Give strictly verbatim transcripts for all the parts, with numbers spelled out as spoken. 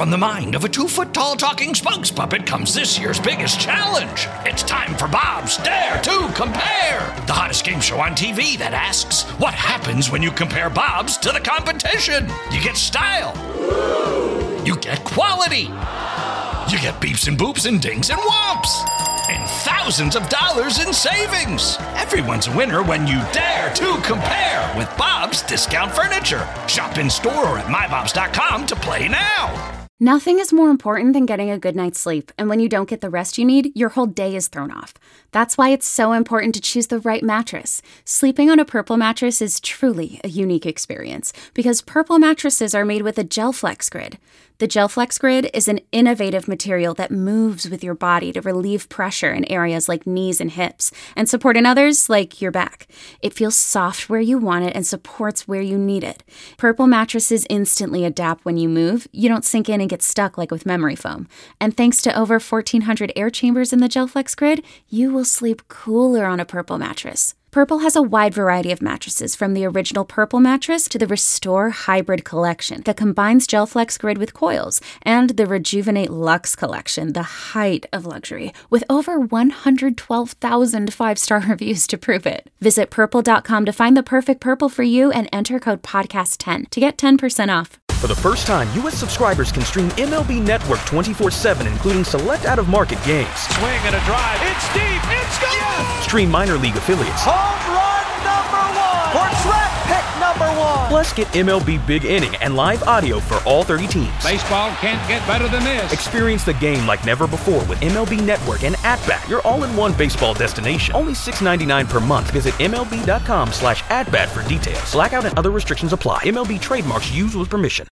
From the mind of a two-foot-tall talking spokes puppet comes this year's biggest challenge. It's time for Bob's Dare to Compare, the hottest game show on T V that asks, what happens when you compare Bobs to the competition? You get style. You get quality. You get beeps and boops and dings and whomps. And thousands of dollars in savings. Everyone's a winner when you dare to compare with Bob's Discount Furniture. Shop in store or at my bobs dot com to play now. Nothing is more important than getting a good night's sleep, and when you don't get the rest you need, your whole day is thrown off. That's why it's so important to choose the right mattress. Sleeping on a Purple mattress is truly a unique experience, because Purple mattresses are made with a GelFlex Grid. The GelFlex Grid is an innovative material that moves with your body to relieve pressure in areas like knees and hips, and support in others like your back. It feels soft where you want it and supports where you need it. Purple mattresses instantly adapt when you move. You don't sink in and get stuck like with memory foam. And thanks to over fourteen hundred air chambers in the GelFlex Grid, you will sleep cooler on a Purple mattress. Purple has a wide variety of mattresses, from the original Purple mattress to the Restore Hybrid collection that combines GelFlex Grid with coils, and the Rejuvenate Luxe collection, the height of luxury, with over one hundred twelve thousand five-star reviews to prove it. Visit purple dot com to find the perfect Purple for you and enter code podcast ten to get ten percent off. For the first time, U S subscribers can stream M L B Network twenty-four seven, including select out-of-market games. Swing and a drive. It's deep. It's gone. Yes! Stream minor league affiliates. Home run number one. Or draft pick number one. Plus, get M L B Big Inning and live audio for all thirty teams. Baseball can't get better than this. Experience the game like never before with M L B Network and At-Bat, your all-in-one baseball destination. Only six dollars and ninety-nine cents per month. Visit M L B dot com slash at-bat for details. Blackout and other restrictions apply. M L B trademarks used with permission.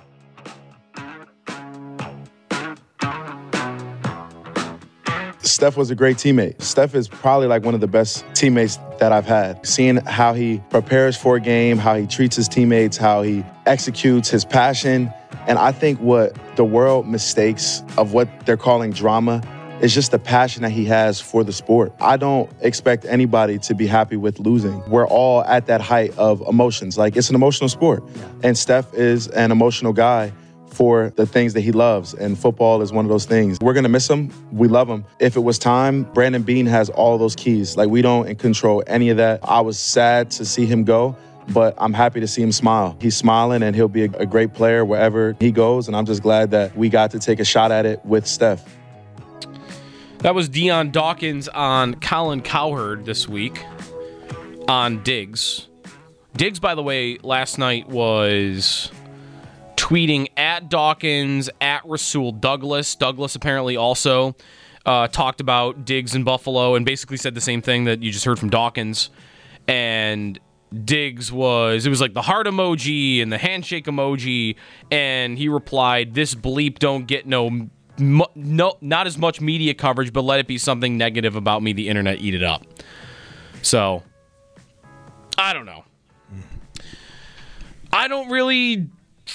Steph was a great teammate. Steph is probably like one of the best teammates that I've had. Seeing how he prepares for a game, how he treats his teammates, how he executes his passion. And I think what the world mistakes of what they're calling drama is just the passion that he has for the sport. I don't expect anybody to be happy with losing. We're all at that height of emotions. Like, it's an emotional sport. And Steph is an emotional guy for the things that he loves, and football is one of those things. We're gonna miss him. We love him. If it was time, Brandon Beane has all those keys. Like, we don't control any of that. I was sad to see him go, but I'm happy to see him smile. He's smiling, and he'll be a, a great player wherever he goes, and I'm just glad that we got to take a shot at it with Steph. That was Dion Dawkins on Colin Cowherd this week on Diggs. Diggs, by the way, last night was tweeting at Dawkins, at Rasul Douglas. Douglas apparently also uh, talked about Diggs in Buffalo and basically said the same thing that you just heard from Dawkins. And Diggs was, it was like the heart emoji and the handshake emoji, and he replied, "This bleep don't get no, no, not as much media coverage, but let it be something negative about me, the internet eat it up." So, I don't know. I don't really...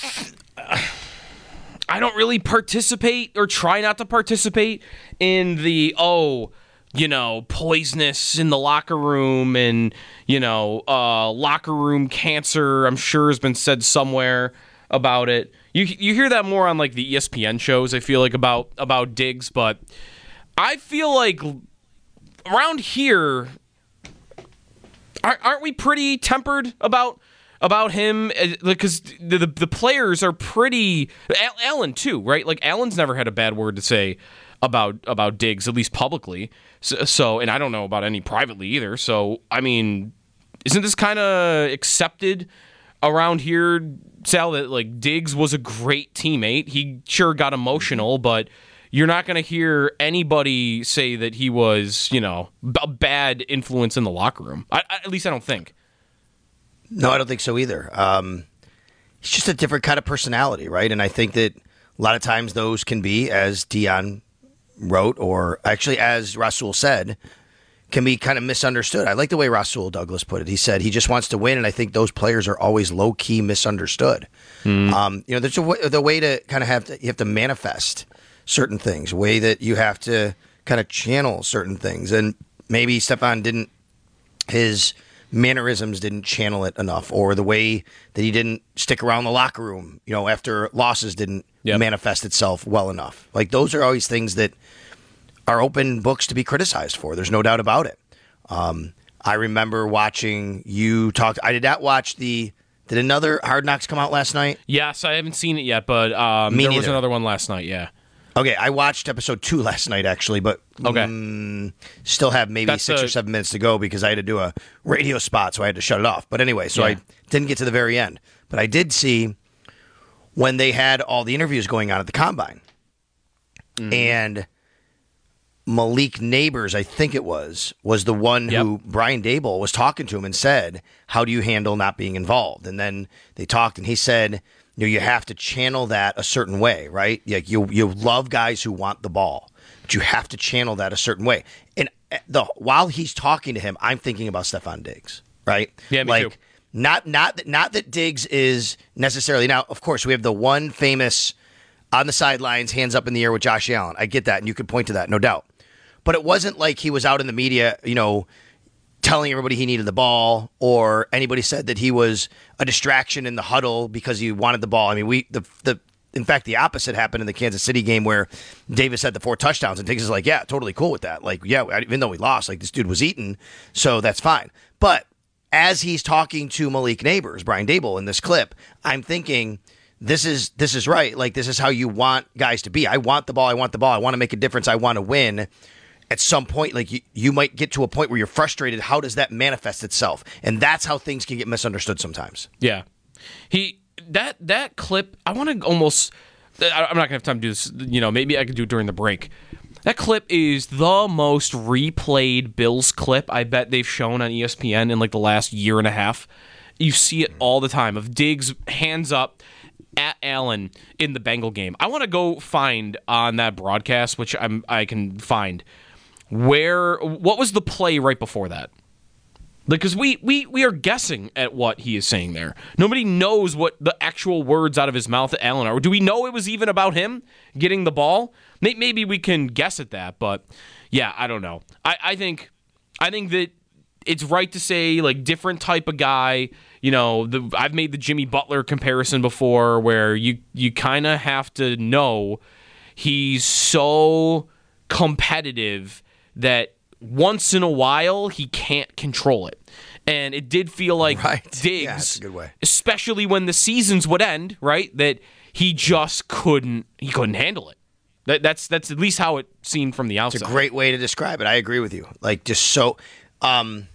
I don't really participate or try not to participate in the, oh, you know, poisonous in the locker room and, you know, uh, locker room cancer, I'm sure has been said somewhere about it. You you hear that more on, like, the E S P N shows, I feel like, about, about Diggs, but I feel like around here, aren't we pretty tempered about about him, because the, the the players are pretty... Allen, too, right? Like, Allen's never had a bad word to say about about Diggs, at least publicly. So, so and I don't know about any privately either. So, I mean, isn't this kind of accepted around here, Sal, that, like, Diggs was a great teammate? He sure got emotional, but you're not going to hear anybody say that he was, you know, a bad influence in the locker room. I, I, at least I don't think. No, I don't think so either. Um, he's just a different kind of personality, right? And I think that a lot of times those can be, as Dion wrote, or actually as Rasul said, can be kind of misunderstood. I like the way Rasul Douglas put it. He said he just wants to win, and I think those players are always low-key misunderstood. Mm. Um, you know, there's a way, the way to kind of have to, you have to manifest certain things, a way that you have to kind of channel certain things. And maybe Stephon didn't, his mannerisms didn't channel it enough, or the way that he didn't stick around the locker room, you know, after losses didn't yep. manifest itself well enough. Like, those are always things that are open books to be criticized for. There's no doubt about it. Um, I remember watching you talk. I did not watch the. Did another Hard Knocks come out last night? Yes, I haven't seen it yet, but um, Me there neither. was another one last night. Yeah. Okay, I watched episode two last night, actually, but okay. mm, still have maybe That's six a, or seven minutes to go because I had to do a radio spot, so I had to shut it off. But anyway, so yeah. I didn't get to the very end. But I did see when they had all the interviews going on at the Combine. Mm. And Malik Neighbors, I think it was, was the one yep. who Brian Daboll was talking to him and said, how do you handle not being involved? And then they talked, and he said, you know, you have to channel that a certain way, right? Like you, you love guys who want the ball, but you have to channel that a certain way. And the while he's talking to him, I'm thinking about Stefon Diggs, right? Yeah, me like, too. Not, not, that, not that Diggs is necessarily now. Of course, we have the one famous on the sidelines, hands up in the air with Josh Allen. I get that, and you could point to that, no doubt. But it wasn't like he was out in the media, you know, telling everybody he needed the ball, or anybody said that he was a distraction in the huddle because he wanted the ball. I mean, we the the in fact the opposite happened in the Kansas City game where Davis had the four touchdowns and Diggs is like, yeah, totally cool with that. Like, yeah, even though we lost, like this dude was eating, so that's fine. But as he's talking to Malik Neighbors, Brian Daboll in this clip, I'm thinking this is this is right. Like, this is how you want guys to be. I want the ball. I want the ball. I want to make a difference. I want to win. At some point, like you, you might get to a point where you're frustrated. How does that manifest itself? And that's how things can get misunderstood sometimes. Yeah, he that that clip. I want to almost. I'm not gonna have time to do this. You know, maybe I could do it during the break. That clip is the most replayed Bills clip I bet they've shown on E S P N in like the last year and a half. You see it all the time of Diggs hands up at Allen in the Bengal game. I want to go find on that broadcast, which I'm I can find. Where what was the play right before that? Because we, we we are guessing at what he is saying there. Nobody knows what the actual words out of his mouth at Allen are. Do we know it was even about him getting the ball? Maybe we can guess at that, but yeah, I don't know. I, I think I think that it's right to say like different type of guy. You know, the, I've made the Jimmy Butler comparison before, where you you kind of have to know he's so competitive that once in a while he can't control it. And it did feel like right. Diggs, yeah, that's a good way. Especially when the seasons would end, right? That he just couldn't he couldn't handle it. That, that's that's at least how it seemed from the outside. It's a great way to describe it. I agree with you. Like just so um,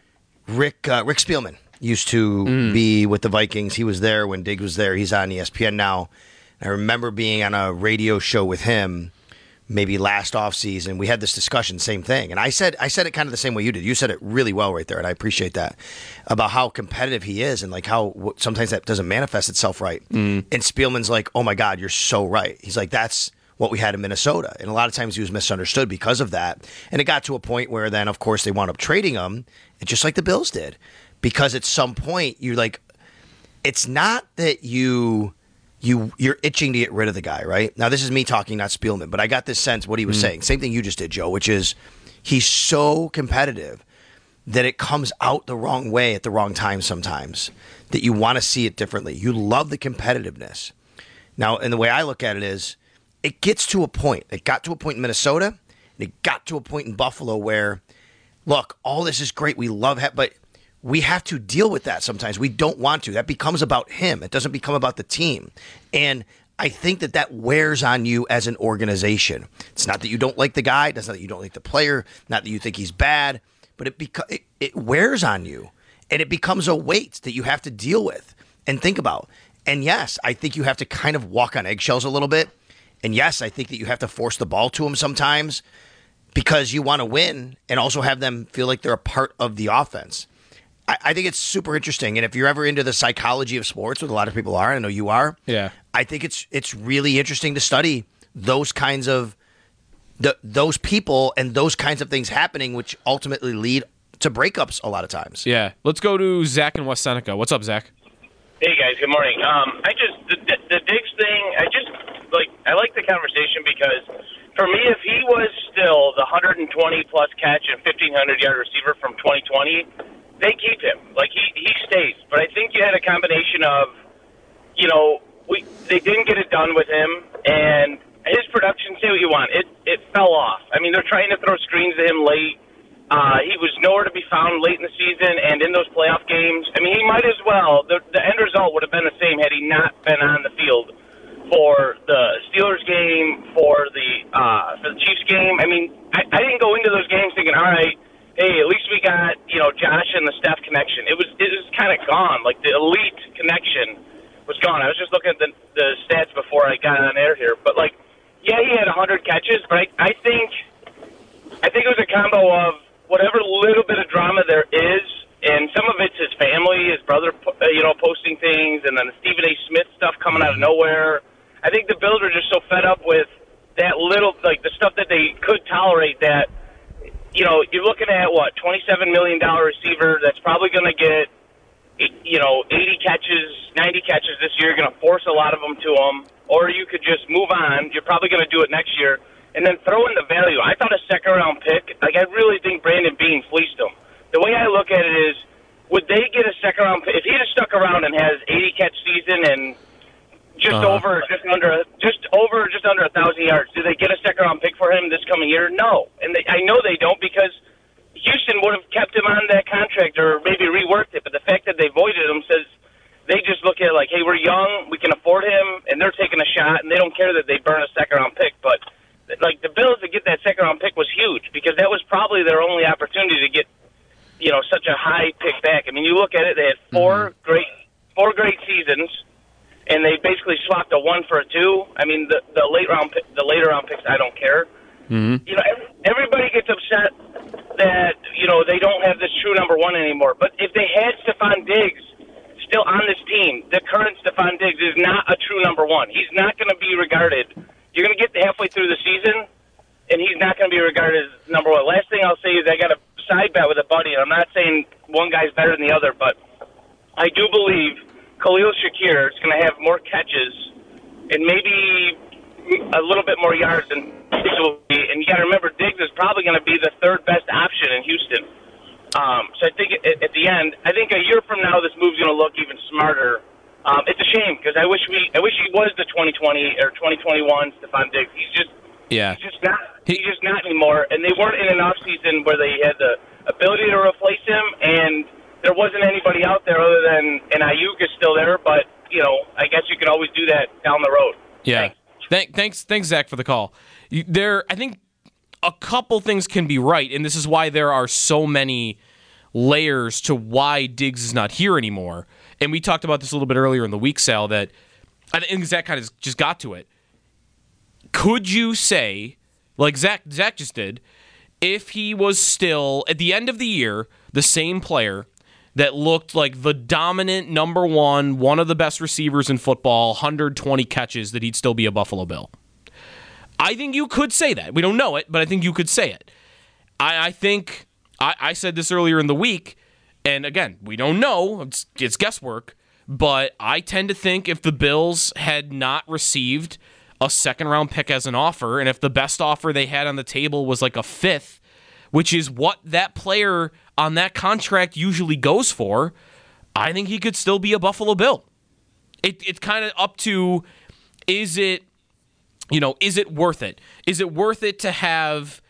Rick uh, Rick Spielman used to mm. be with the Vikings. He was there when Diggs was there. He's on E S P N now. I remember being on a radio show with him maybe last offseason. We had this discussion, same thing. And I said I said it kind of the same way you did. You said it really well right there, and I appreciate that, about how competitive he is and like how sometimes that doesn't manifest itself right. Mm. And Spielman's like, oh, my God, you're so right. He's like, that's what we had in Minnesota. And a lot of times he was misunderstood because of that. And it got to a point where then, of course, they wound up trading him, just like the Bills did. Because at some point, you're like, it's not that you... You, you're itching to get rid of the guy, right? Now, this is me talking, not Spielman, but I got this sense what he was mm. saying. Same thing you just did, Joe, which is he's so competitive that it comes out the wrong way at the wrong time sometimes, that you want to see it differently. You love the competitiveness. Now, and the way I look at it is it gets to a point. It got to a point in Minnesota, and it got to a point in Buffalo where, look, all this is great. We love it, but we have to deal with that sometimes. We don't want to. That becomes about him. It doesn't become about the team. And I think that that wears on you as an organization. It's not that you don't like the guy. It's not that you don't like the player. Not that you think he's bad. But it, beca- it, it wears on you. And it becomes a weight that you have to deal with and think about. And yes, I think you have to kind of walk on eggshells a little bit. And yes, I think that you have to force the ball to him sometimes because you want to win and also have them feel like they're a part of the offense. I think it's super interesting, and if you're ever into the psychology of sports, which a lot of people are, I know you are. Yeah, I think it's it's really interesting to study those kinds of the those people and those kinds of things happening, which ultimately lead to breakups a lot of times. Yeah, let's go to Zach in West Seneca. What's up, Zach? Hey guys, good morning. Um, I just the, the, the Diggs thing. I just like I like the conversation because for me, if he was still the one hundred twenty plus catch and fifteen hundred yard receiver from twenty twenty. they keep him. Like, he, he stays. But I think you had a combination of, you know, we they didn't get it done with him, and his production, say what you want, it, it fell off. I mean, they're trying to throw screens to him late. Uh, he was nowhere to be found late in the season, and in those playoff games, I mean, he might as well. The, the end result would have been the same had he not been on the field for the Steelers game, for the uh, for the Chiefs game. I mean, I, I didn't go into those games thinking, all right, hey, at least we got, you know, Josh and the Steph connection. It was it was kind of gone. Like, the elite connection was gone. I was just looking at the, the stats before I got on air here, but like, yeah, he had one hundred catches, but I, I think I think it was a combo of whatever little bit of drama there is, and some of it's his family, his brother, you know, posting things, and then the Stephen A. Smith stuff coming out of nowhere. I think the Bills are just so fed up with that little, like, the stuff that they could tolerate that, you know, you're looking at, what, twenty-seven million dollars receiver that's probably going to get, you know, eighty catches, ninety catches this year. You're going to force a lot of them to him, or you could just move on. You're probably going to do it next year. And then throw in the value. I thought a second-round pick, like, I really think Brandon Beane fleeced him. The way I look at it is, would they get a second-round pick? If he had stuck around and has eighty-catch season and just uh, over, just under, just over, just under a thousand yards, do they get a second-round pick for him this coming year? No. And they, I know they don't, because Houston would have kept him on that contract or maybe reworked it. But the fact that they voided him says they just look at it like, hey, we're young, we can afford him, and they're taking a shot, and they don't care that they burn a second-round pick. But like, the Bills to get that second-round pick was huge, because that was probably their only opportunity to get, you know, such a high pick back. I mean, you look at it, they had four mm-hmm. great four great seasons, and they basically swapped a one for a two. I mean, the the late round the later round picks, I don't care. Mm-hmm. You know, everybody gets upset that, you know, they don't have this true number one anymore. But if they had Stephon Diggs still on this team, the current Stephon Diggs is not a true number one. He's not going to be regarded. You're going to get halfway through the season, and he's not going to be regarded as number one. Last thing I'll say is I got a side bet with a buddy, and I'm not saying one guy's better than the other, but I do believe Khalil Shakir is going to have more catches and maybe a little bit more yards than Diggs will be. And you got to remember, Diggs is probably going to be the third best option in Houston. Um, so I think at, at the end, I think a year from now, this move's going to look even smarter. Um, it's a shame, because I wish we, I wish he was the twenty twenty or twenty twenty-one Stephon Diggs. He's just, yeah, he's just not, he's just not anymore. And they weren't in an off season where they had the ability to replace him, and there wasn't anybody out there other than, and Ayuk is still there. But you know, I guess you can always do that down the road. Yeah, thanks, Th- thanks, thanks, Zach, for the call. You, there, I think a couple things can be right, and this is why there are so many layers to why Diggs is not here anymore. And we talked about this a little bit earlier in the week, Sal, that I think Zach kind of just got to it. Could you say, like Zach, Zach just did, if he was still, at the end of the year, the same player that looked like the dominant number one, one of the best receivers in football, one hundred twenty catches, that he'd still be a Buffalo Bill? I think you could say that. We don't know it, but I think you could say it. I, I think, I, I said this earlier in the week, and again, we don't know. It's, it's guesswork. But I tend to think if the Bills had not received a second-round pick as an offer, and if the best offer they had on the table was like a fifth, which is what that player on that contract usually goes for, I think he could still be a Buffalo Bill. It, it's kind of up to, is it, you know, is it worth it? Is it worth it to have,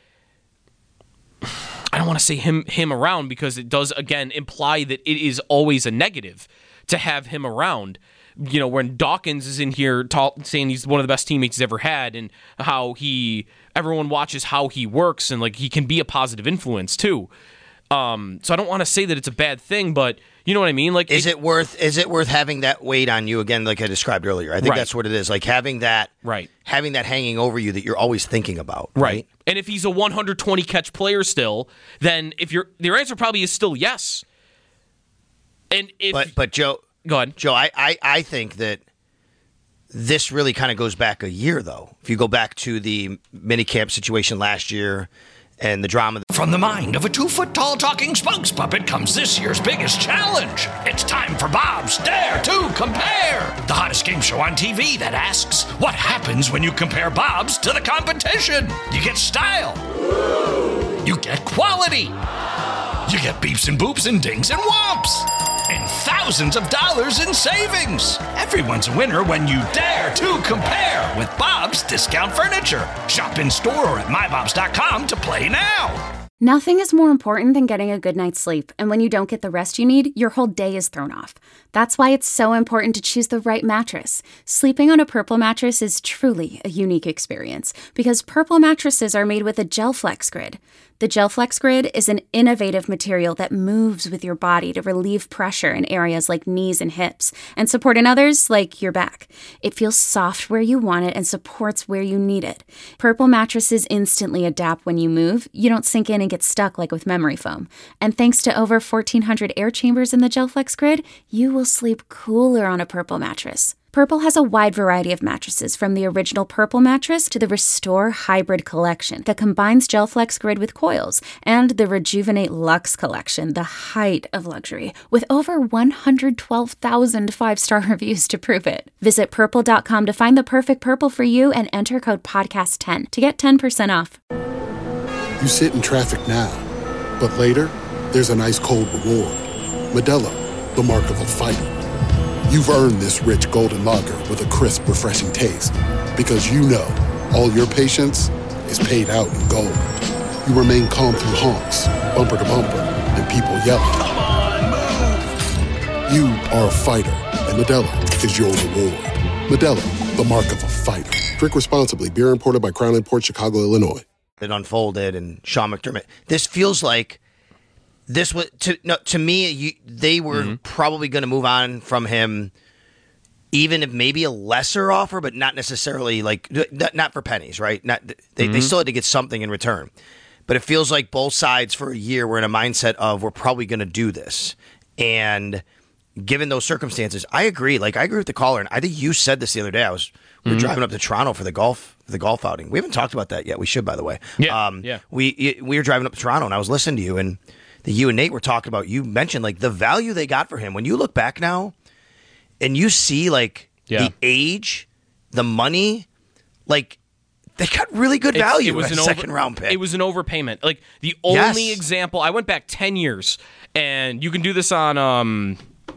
I don't want to say him him around, because it does, again, imply that it is always a negative to have him around. You know, when Dawkins is in here ta- saying he's one of the best teammates he's ever had, and how he, everyone watches how he works, and like he can be a positive influence too. Um, so I don't want to say that it's a bad thing, but you know what I mean? Like, is it, it worth is it worth having that weight on you again, like I described earlier? I think right. that's what it is. Like having that, right? Having that hanging over you that you're always thinking about, right? right? And if he's a one hundred twenty catch player still, then if your your answer probably is still yes. And if but but Joe, go ahead, Joe. I I, I think that this really kind of goes back a year, though. If you go back to the minicamp situation last year. And the drama. From the mind of a two-foot-tall talking spokes puppet comes this year's biggest challenge. It's time for Bob's Dare to Compare, the hottest game show on T V that asks, what happens when you compare Bob's to the competition? You get style. You get quality. You get beeps and boops and dings and whomps. And thousands of dollars in savings. Everyone's a winner when you dare to compare with Bob's Discount Furniture. Shop in store or at my bobs dot com to play now. Nothing is more important than getting a good night's sleep, and when you don't get the rest you need, your whole day is thrown off. That's why it's so important to choose the right mattress. Sleeping on a Purple mattress is truly a unique experience, because Purple mattresses are made with a GelFlex Grid. The GelFlex Grid is an innovative material that moves with your body to relieve pressure in areas like knees and hips, and support in others like your back. It feels soft where you want it and supports where you need it. Purple mattresses instantly adapt when you move. You don't sink in and get stuck like with memory foam. And thanks to over fourteen hundred air chambers in the GelFlex Grid, you will sleep cooler on a Purple mattress. Purple has a wide variety of mattresses, from the original Purple mattress to the Restore Hybrid collection that combines GelFlex Grid with coils, and the Rejuvenate Luxe collection, the height of luxury, with over one hundred twelve thousand five-star reviews to prove it. Visit purple dot com to find the perfect Purple for you and enter code podcast ten to get ten percent off. You sit in traffic now, but later, there's an ice-cold reward. Modelo, the mark of a fighter. You've earned this rich golden lager with a crisp, refreshing taste. Because you know, all your patience is paid out in gold. You remain calm through honks, bumper to bumper, and people yelling. Come on, move! You are a fighter, and Modelo is your reward. Modelo, the mark of a fighter. Drink responsibly. Beer imported by Crown Imports, Chicago, Illinois. It unfolded, and Sean McDermott. This feels like this was to no, to me. You, they were mm-hmm. probably going to move on from him, even if maybe a lesser offer, but not necessarily like not, not for pennies, right? Not they, mm-hmm. they still had to get something in return. But it feels like both sides for a year were in a mindset of we're probably going to do this, and given those circumstances, I agree. Like I agree with the caller, and I think you said this the other day. I was we were mm-hmm. driving up to Toronto for the golf. The golf outing. We haven't talked about that yet. We should, by the way. Yeah, um, yeah. We we were driving up to Toronto, and I was listening to you, and the you and Nate were talking about. You mentioned like the value they got for him. When you look back now, and you see like yeah. the age, the money, like they got really good value. It, it was as a second over, round pick. It was an overpayment. Like the only yes. example. I went back ten years, and you can do this on um,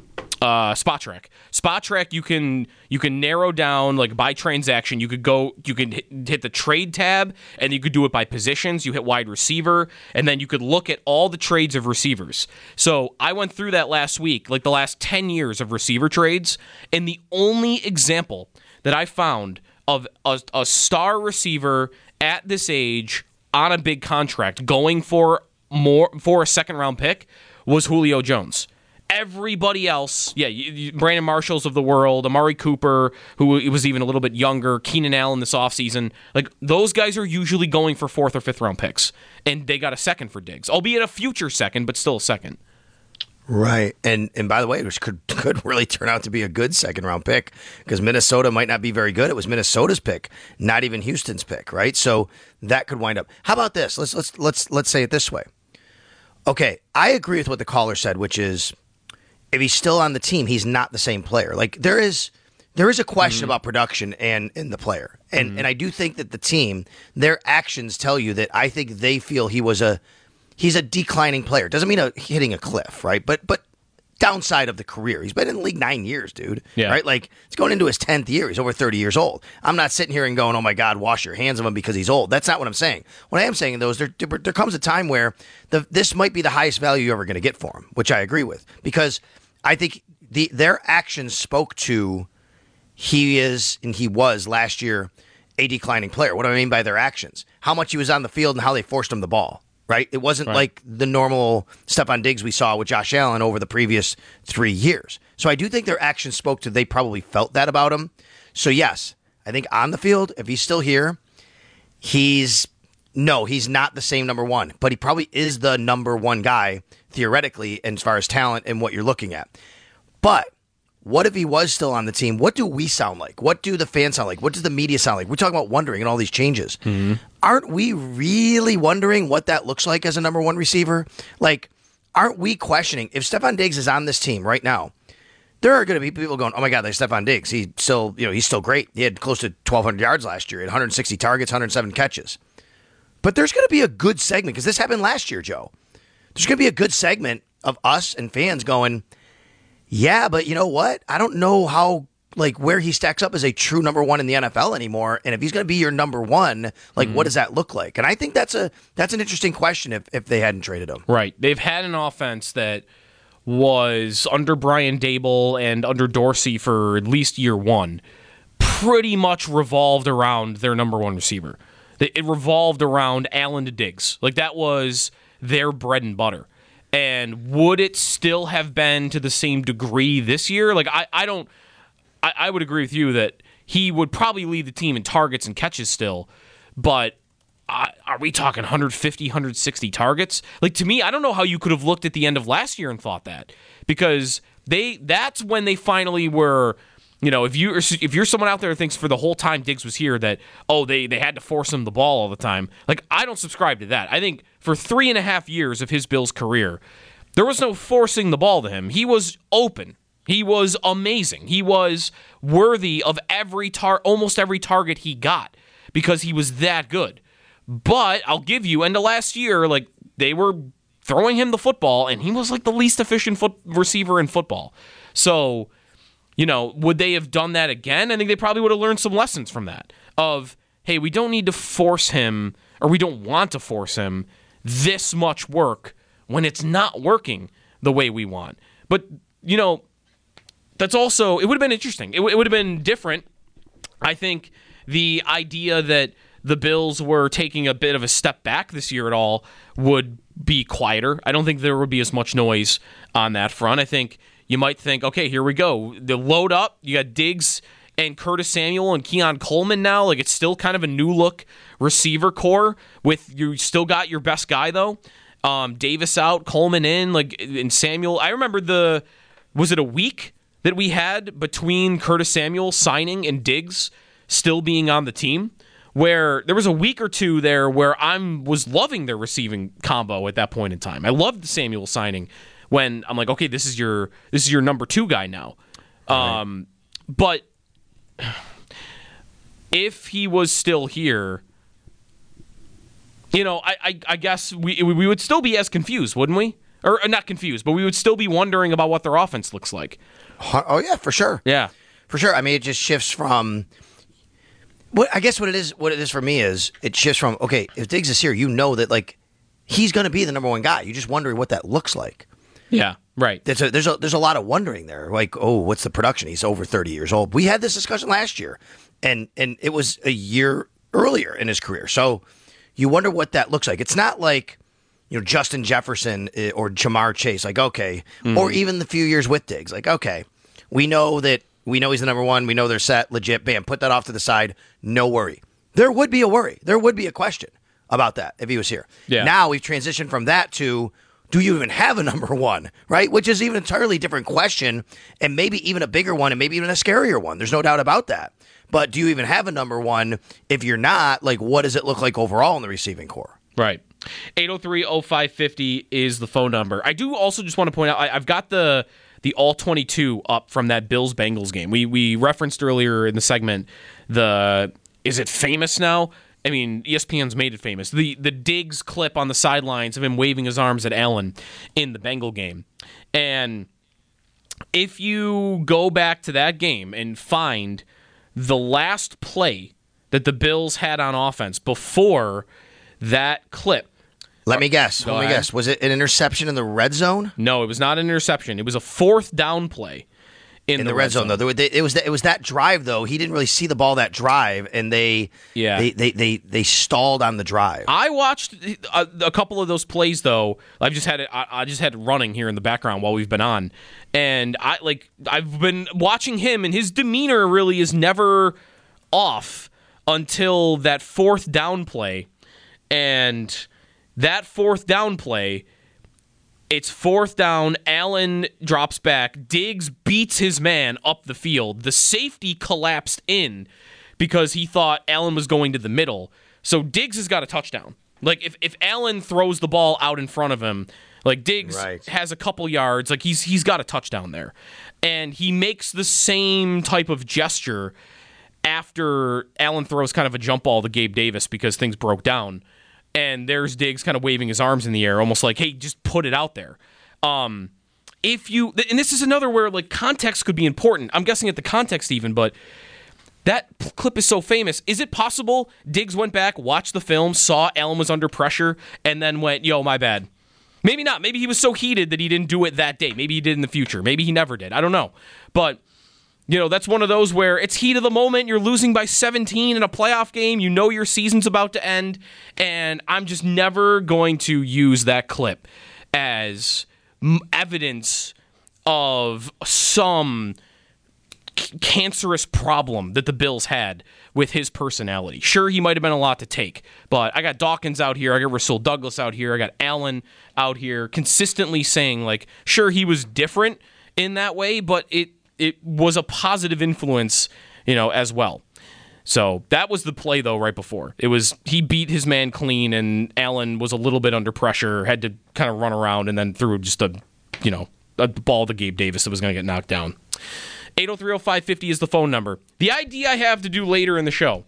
uh, Spotrac. Spotrac, you can you can narrow down like by transaction. You could go, you could hit, hit the trade tab, and you could do it by positions. You hit wide receiver, and then you could look at all the trades of receivers. So I went through that last week, like the last ten years of receiver trades, and the only example that I found of a, a star receiver at this age on a big contract going for more for a second round pick was Julio Jones. Everybody else, yeah, you, you, Brandon Marshalls of the world, Amari Cooper, who was even a little bit younger, Keenan Allen this offseason, like those guys are usually going for fourth or fifth round picks, and they got a second for Diggs, albeit a future second, but still a second. Right, and and by the way, which could could really turn out to be a good second round pick because Minnesota might not be very good. It was Minnesota's pick, not even Houston's pick, right? So that could wind up. How about this? Let's let's let's let's say it this way. Okay, I agree with what the caller said, which is, if he's still on the team, he's not the same player. Like there is, there is a question mm-hmm. about production and, and the player, and mm-hmm. and I do think that the team, their actions tell you that I think they feel he was a, he's a declining player. Doesn't mean a, hitting a cliff, right? But but downside of the career. He's been in the league nine years, dude. Yeah. Right? Like it's going into his tenth year. He's over thirty years old. I'm not sitting here and going, oh my God, wash your hands of him because he's old. That's not what I'm saying. What I am saying though is there there comes a time where the this might be the highest value you're ever going to get for him, which I agree with because I think the their actions spoke to he is and he was last year a declining player. What do I mean by their actions? How much he was on the field and how they forced him the ball, right? It wasn't right. like the normal Stephon Diggs we saw with Josh Allen over the previous three years. So I do think their actions spoke to they probably felt that about him. So yes, I think on the field, if he's still here, he's no, he's not the same number one, but he probably is the number one guy theoretically as far as talent and what you're looking at. But what if he was still on the team? What do we sound like? What do the fans sound like? What does the media sound like? We're talking about wondering and all these changes. Mm-hmm. Aren't we really wondering what that looks like as a number one receiver? Like, aren't we questioning if Stephon Diggs is on this team right now? There are going to be people going, oh my God, there's Stephon Diggs. He's still, you know, he's still great. He had close to twelve hundred yards last year. He had one hundred sixty targets, one hundred seven catches. But there's going to be a good segment because this happened last year, Joe. there's going to be a good segment of us and fans going, yeah, but you know what? I don't know how, like, where he stacks up as a true number one in the N F L anymore. And if he's going to be your number one, like, mm-hmm. what does that look like? And I think that's a that's an interesting question if, if they hadn't traded him. Right. They've had an offense that was under Brian Daboll and under Dorsey for at least year one, pretty much revolved around their number one receiver. It revolved around Allen to Diggs. Like, that was their bread and butter. And would it still have been to the same degree this year? Like, I, I don't... I, I would agree with you that he would probably lead the team in targets and catches still, but uh, are we talking one fifty, one sixty targets? Like, to me, I don't know how you could have looked at the end of last year and thought that, because they that's when they finally were... You know, if you if you're someone out there who thinks for the whole time Diggs was here that, oh, they, they had to force him the ball all the time, like, I don't subscribe to that. I think for three and a half years of his Bills career, there was no forcing the ball to him. He was open. He was amazing. He was worthy of every tar almost every target he got because he was that good. But I'll give you, end of last year, like, they were throwing him the football, and he was like the least efficient foot receiver in football. So, you know, would they have done that again? I think they probably would have learned some lessons from that. Of, hey, we don't need to force him, or we don't want to force him this much work when it's not working the way we want. But, you know, that's also, it would have been interesting. It, w- it would have been different. I think the idea that the Bills were taking a bit of a step back this year at all would be quieter. I don't think there would be as much noise on that front. I think you might think, okay, here we go. The load up, you got Diggs and Curtis Samuel and Keon Coleman now. Like, it's still kind of a new look receiver core with, you still got your best guy though. Um, Davis out, Coleman in, like, and Samuel. I remember the, was it a week that we had between Curtis Samuel signing and Diggs still being on the team, where there was a week or two there where I was loving their receiving combo at that point in time. I loved the Samuel signing when I'm like, okay, this is your this is your number two guy now. Right. Um, but if he was still here, you know, I, I, I guess we we would still be as confused, wouldn't we? Or not confused, but we would still be wondering about what their offense looks like. Oh, yeah, for sure. Yeah. For sure. I mean, it just shifts from... What I guess what it is what it is for me is it shifts from, okay, if Diggs is here, you know that, like, he's going to be the number one guy. You're just wondering what that looks like. Yeah, right. There's a, there's a, there's a lot of wondering there. Like, oh, what's the production? He's over thirty years old. We had this discussion last year, and and it was a year earlier in his career. So you wonder what that looks like. It's not like, you know, Justin Jefferson or Jamar Chase. Like, okay, mm-hmm. or even the few years with Diggs. Like, okay, we know that we know he's the number one. We know they're set, legit. Bam, put that off to the side. No worry. There would be a worry. There would be a question about that if he was here. Yeah. Now we've transitioned from that to, do you even have a number one, right? Which is even an entirely different question, and maybe even a bigger one, and maybe even a scarier one. There's no doubt about that. But do you even have a number one? If you're not, like, what does it look like overall in the receiving core? Right. eight oh three oh five five oh is the phone number. I do also just want to point out, I, I've got the the all twenty-two up from that Bills-Bengals game. We we referenced earlier in the segment the, is it famous now? I mean, E S P N's made it famous. The the Diggs clip on the sidelines of him waving his arms at Allen in the Bengal game. And if you go back to that game and find the last play that the Bills had on offense before that clip. Let me guess. Let me ahead. guess. Was it an interception in the red zone? No, it was not an interception. It was a fourth down play. In, in the, the red, red zone, zone, though, they, it was it was that drive though. He didn't really see the ball that drive, and they yeah they they they, they stalled on the drive. I watched a, a couple of those plays though. I've just had it. I, I just had it running here in the background while we've been on, and I like I've been watching him, and his demeanor really is never off until that fourth down play, and that fourth down play. It's fourth down. Allen drops back. Diggs beats his man up the field. The safety collapsed in because he thought Allen was going to the middle. So Diggs has got a touchdown. Like, if, if Allen throws the ball out in front of him, like, Diggs right. has a couple yards. Like, he's he's got a touchdown there. And he makes the same type of gesture after Allen throws kind of a jump ball to Gabe Davis because things broke down. And there's Diggs kind of waving his arms in the air, almost like, hey, just put it out there. Um, if you, and this is another where like context could be important. I'm guessing at the context even, but that clip is so famous. Is it possible Diggs went back, watched the film, saw Allen was under pressure, and then went, yo, my bad? Maybe not. Maybe he was so heated that he didn't do it that day. Maybe he did in the future. Maybe he never did. I don't know. But, you know, that's one of those where it's heat of the moment. You're losing by seventeen in a playoff game. You know your season's about to end. And I'm just never going to use that clip as evidence of some cancerous problem that the Bills had with his personality. Sure, he might have been a lot to take, but I got Dawkins out here, I got Rasul Douglas out here, I got Allen out here consistently saying, like, sure, he was different in that way, but it it was a positive influence, you know, as well. So that was the play, though, right before. It was, he beat his man clean, and Allen was a little bit under pressure, had to kind of run around, and then threw just a, you know, a ball to Gabe Davis that was going to get knocked down. eight oh three oh five five oh is the phone number. The idea I have to do later in the show,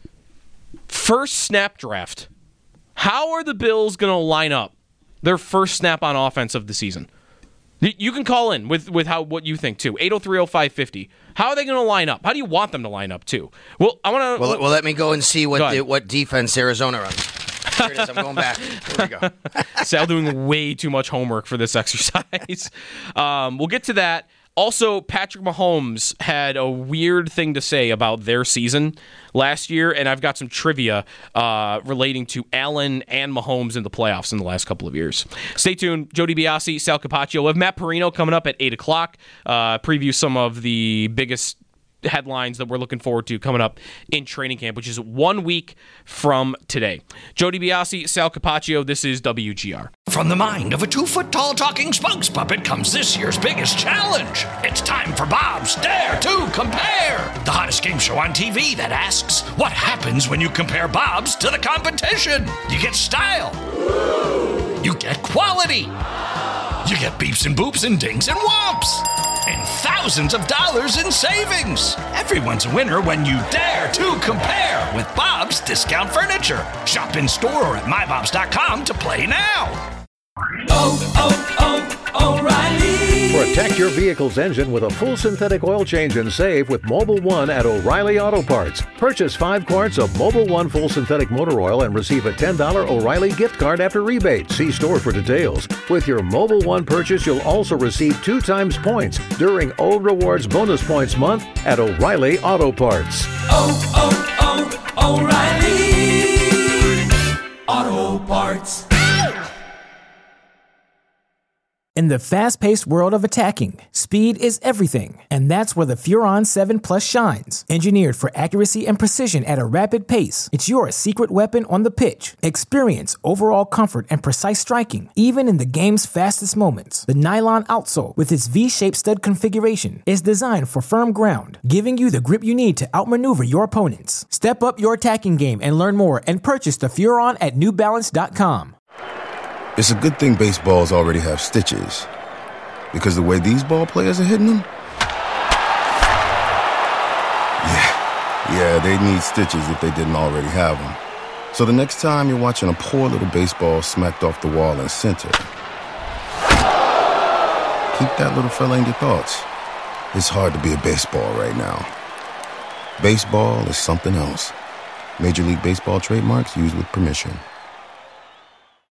first snap draft. How are the Bills going to line up their first snap on offense of the season? You can call in with, with how what you think, too. eight oh three oh five five oh. How are they going to line up? How do you want them to line up, too? Well, I want to. Well, well, let me go and see what the, what defense Arizona runs. Here it is. I'm going back. Here we go. Sal doing way too much homework for this exercise. Um, we'll get to that. Also, Patrick Mahomes had a weird thing to say about their season last year, and I've got some trivia uh, relating to Allen and Mahomes in the playoffs in the last couple of years. Stay tuned. Joe DiBiase, Sal Capaccio. We'll have Matt Perino coming up at eight o'clock. Uh, preview some of the biggest headlines that we're looking forward to coming up in training camp, which is one week from today. Joe DiBiase, Sal Capaccio, this is W G R. From the mind of a two-foot-tall talking spokes puppet comes this year's biggest challenge. It's time for Bob's Dare to Compare, the hottest game show on T V that asks, what happens when you compare Bob's to the competition? You get style. You get quality. You get beeps and boops and dings and whomps. And thousands of dollars in savings. Everyone's a winner when you dare to compare with Bob's Discount Furniture. Shop in store or at my bobs dot com to play now. Oh, oh, oh, O'Reilly. Protect your vehicle's engine with a full synthetic oil change and save with Mobil one at O'Reilly Auto Parts. Purchase five quarts of Mobil one full synthetic motor oil and receive a ten dollars O'Reilly gift card after rebate. See store for details. With your Mobil one purchase, you'll also receive two times points during O Rewards Bonus Points Month at O'Reilly Auto Parts. Oh, oh, oh, O'Reilly Auto Parts. In the fast-paced world of attacking, speed is everything, and that's where the Furon seven Plus shines. Engineered for accuracy and precision at a rapid pace, it's your secret weapon on the pitch. Experience overall comfort and precise striking, even in the game's fastest moments. The nylon outsole, with its V-shaped stud configuration, is designed for firm ground, giving you the grip you need to outmaneuver your opponents. Step up your attacking game and learn more and purchase the Furon at new balance dot com. It's a good thing baseballs already have stitches, because the way these ball players are hitting them, yeah, yeah, they need stitches if they didn't already have them. So the next time you're watching a poor little baseball smacked off the wall in center, keep that little fella in your thoughts. It's hard to be a baseball right now. Baseball is something else. Major League Baseball trademarks used with permission.